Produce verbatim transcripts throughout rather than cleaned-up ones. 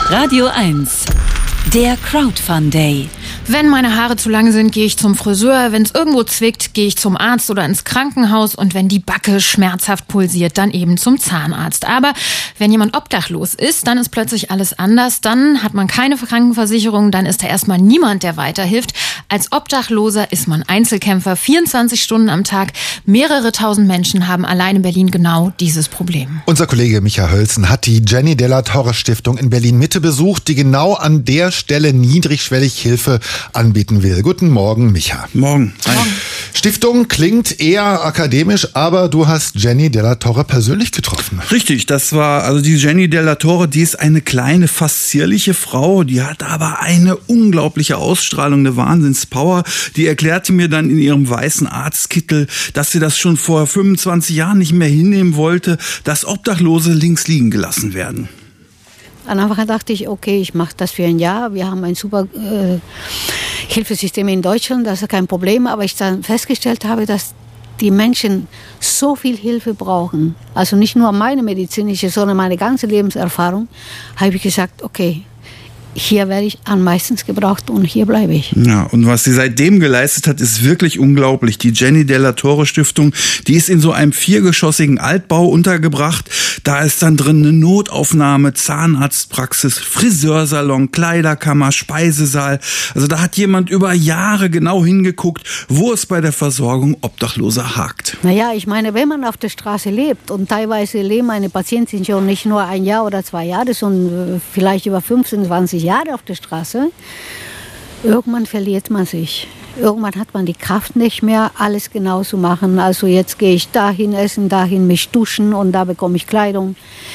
Radio eins, der Crowdfund Day. Wenn meine Haare zu lang sind, gehe ich zum Friseur. Wenn es irgendwo zwickt, gehe ich zum Arzt oder ins Krankenhaus. Und wenn die Backe schmerzhaft pulsiert, dann eben zum Zahnarzt. Aber wenn jemand obdachlos ist, dann ist plötzlich alles anders. Dann hat man keine Krankenversicherung, dann ist da erstmal niemand, der weiterhilft. Als Obdachloser ist man Einzelkämpfer, vierundzwanzig Stunden am Tag. Mehrere tausend Menschen haben allein in Berlin genau dieses Problem. Unser Kollege Micha Hölzen hat die Jenny de la Torre Stiftung in Berlin-Mitte besucht, die genau an der Stelle niedrigschwellig Hilfe anbieten will. Guten Morgen, Micha. Morgen. Hi. Morgen. Stiftung klingt eher akademisch, aber du hast Jenny de la Torre persönlich getroffen. Richtig, das war, also die Jenny de la Torre, die ist eine kleine, fast zierliche Frau, die hat aber eine unglaubliche Ausstrahlung, eine Wahnsinnspower. Die erklärte mir dann in ihrem weißen Arztkittel, dass sie das schon vor fünfundzwanzig Jahren nicht mehr hinnehmen wollte, dass Obdachlose links liegen gelassen werden. Am Anfang dachte ich, okay, ich mache das für ein Jahr. Wir haben ein super äh, Hilfesystem in Deutschland, das ist kein Problem. Aber ich dann festgestellt habe, dass die Menschen so viel Hilfe brauchen. Also nicht nur meine medizinische, sondern meine ganze Lebenserfahrung. Habe ich gesagt, okay, hier werde ich am meisten gebraucht und hier bleibe ich. Ja, und was sie seitdem geleistet hat, ist wirklich unglaublich. Die Jenny de la Torre Stiftung, die ist in so einem viergeschossigen Altbau untergebracht. Da ist dann drin eine Notaufnahme, Zahnarztpraxis, Friseursalon, Kleiderkammer, Speisesaal. Also da hat jemand über Jahre genau hingeguckt, wo es bei der Versorgung Obdachloser hakt. Naja, ich meine, wenn man auf der Straße lebt und teilweise leben meine Patienten schon nicht nur ein Jahr oder zwei Jahre, sondern vielleicht über fünfzehn, zwanzig Jahre auf der Straße, irgendwann verliert man sich. Irgendwann hat man die Kraft nicht mehr, alles genau zu machen. Also jetzt gehe ich dahin essen, dahin mich duschen und da bekomme ich Kleidung.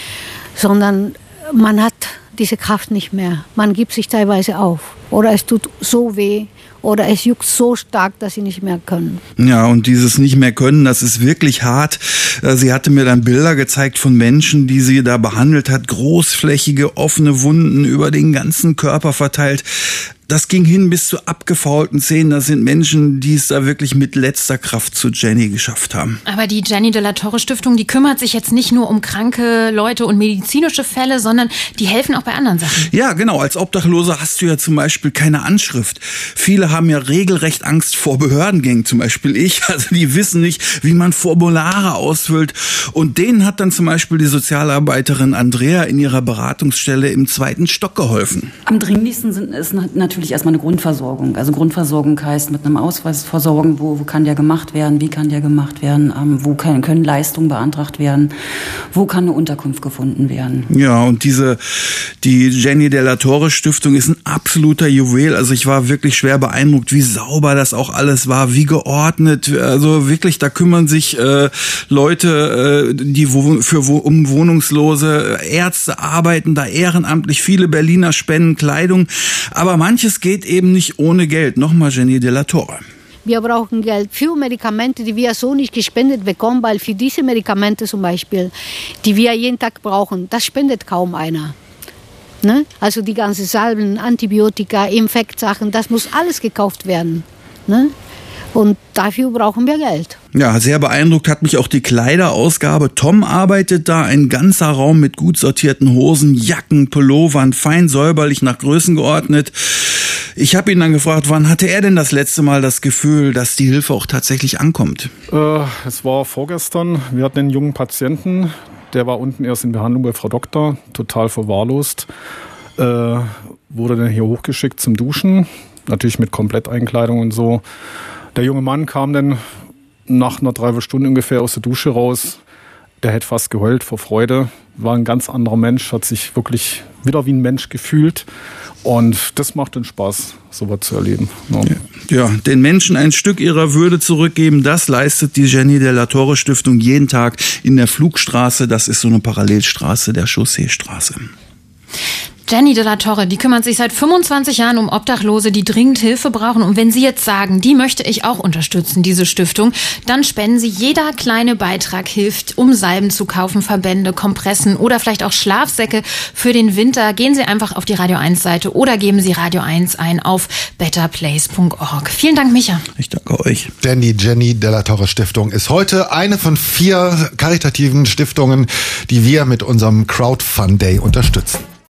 Sondern man hat diese Kraft nicht mehr. Man gibt sich teilweise auf. Oder es tut so weh. Oder es juckt so stark, dass sie nicht mehr können. Ja, und dieses nicht mehr können, das ist wirklich hart. Sie hatte mir dann Bilder gezeigt von Menschen, die sie da behandelt hat. Großflächige, offene Wunden über den ganzen Körper verteilt. Das ging hin bis zu abgefaulten Zähnen. Das sind Menschen, die es da wirklich mit letzter Kraft zu Jenny geschafft haben. Aber die Jenny de la Torre Stiftung, die kümmert sich jetzt nicht nur um kranke Leute und medizinische Fälle, sondern die helfen auch bei anderen Sachen. Ja, genau. Als Obdachloser hast du ja zum Beispiel keine Anschrift. Viele haben ja regelrecht Angst vor Behördengängen, zum Beispiel ich. Also die wissen nicht, wie man Formulare ausfüllt. Und denen hat dann zum Beispiel die Sozialarbeiterin Andrea in ihrer Beratungsstelle im zweiten Stock geholfen. Am dringlichsten sind es natürlich erstmal eine Grundversorgung. Also Grundversorgung heißt mit einem Ausweis versorgen, wo, wo kann der gemacht werden, wie kann der gemacht werden, ähm, wo kann, können Leistungen beantragt werden, wo kann eine Unterkunft gefunden werden. Ja, und diese, die Jenny de la Torre Stiftung ist ein absoluter Juwel. Also ich war wirklich schwer beeindruckt, wie sauber das auch alles war, wie geordnet. Also wirklich, da kümmern sich äh, Leute, äh, die wo, für wo, um Wohnungslose, Ärzte arbeiten da ehrenamtlich, viele Berliner spenden Kleidung, aber manches geht eben nicht ohne Geld. Nochmal Jenny de la Torre. Wir brauchen Geld für Medikamente, die wir so nicht gespendet bekommen, weil für diese Medikamente zum Beispiel, die wir jeden Tag brauchen, das spendet kaum einer. Ne? Also die ganzen Salben, Antibiotika, Infektsachen, das muss alles gekauft werden. Ne? Und dafür brauchen wir Geld. Ja, sehr beeindruckt hat mich auch die Kleiderausgabe. Tom arbeitet da, ein ganzer Raum mit gut sortierten Hosen, Jacken, Pullovern, fein säuberlich nach Größen geordnet. Ich habe ihn dann gefragt, wann hatte er denn das letzte Mal das Gefühl, dass die Hilfe auch tatsächlich ankommt? Äh, es war vorgestern. Wir hatten einen jungen Patienten, der war unten erst in Behandlung bei Frau Doktor, total verwahrlost. Äh, wurde dann hier hochgeschickt zum Duschen, natürlich mit Kompletteinkleidung und so. Der junge Mann kam dann nach einer Dreiviertelstunde ungefähr aus der Dusche raus. Der hätte fast geheult vor Freude. War ein ganz anderer Mensch, hat sich wirklich wieder wie ein Mensch gefühlt. Und das macht den Spaß, sowas zu erleben. Ja. Ja, den Menschen ein Stück ihrer Würde zurückgeben, das leistet die Jenny de la Torre Stiftung jeden Tag in der Flugstraße. Das ist so eine Parallelstraße der Chausseestraße. Jenny de la Torre, die kümmert sich seit fünfundzwanzig Jahren um Obdachlose, die dringend Hilfe brauchen. Und wenn Sie jetzt sagen, die möchte ich auch unterstützen, diese Stiftung, dann spenden Sie. Jeder kleine Beitrag hilft, um Salben zu kaufen, Verbände, Kompressen oder vielleicht auch Schlafsäcke für den Winter. Gehen Sie einfach auf die Radio eins Seite oder geben Sie Radio eins ein auf better place punkt org. Vielen Dank, Micha. Ich danke euch. Denn die Jenny de la Torre Stiftung ist heute eine von vier karitativen Stiftungen, die wir mit unserem Crowdfund Day unterstützen.